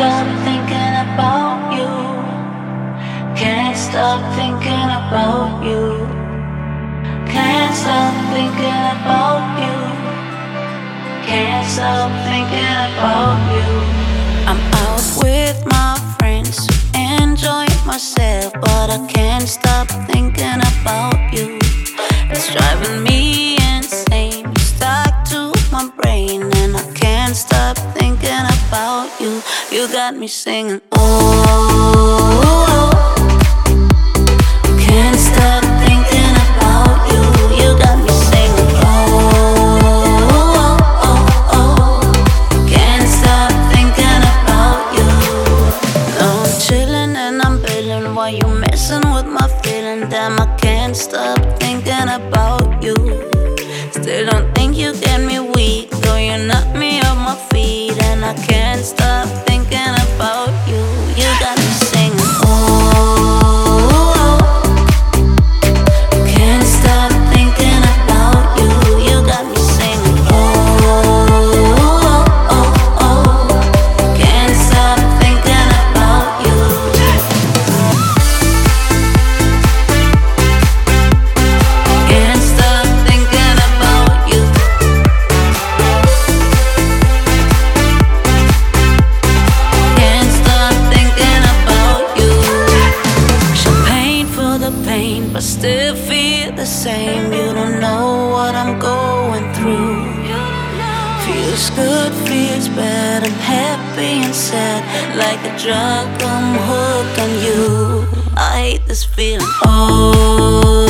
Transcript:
stop thinking about you. Can't stop thinking about you. Can't stop thinking about you. Can't stop thinking about you. I'm out with my friends, enjoying myself, but I can't stop thinking about you. It's driving me insane. You stuck to my brain, and I can't stop thinking about you. You got me singing, oh. Can't stop thinking about you. You got me singing, oh. Can't stop thinking about you. Now I'm chilling and I'm feeling while you messing with my feeling. Damn, I can't stop thinking about you. Still don't think you get me weak, though you knock me off my feet, and I can't stop thinking about you. You got me singing, oh. Can't stop thinking about you. You got me singing, oh. Can't stop thinking about you. Can't stop thinking about you. Can't stop thinking about you. Champagne for the pain, but still feel the same. You don't know what I'm going through. Feels good, feels bad. I'm happy and sad. Like a drug, I'm hooked on you. I hate this feeling, oh.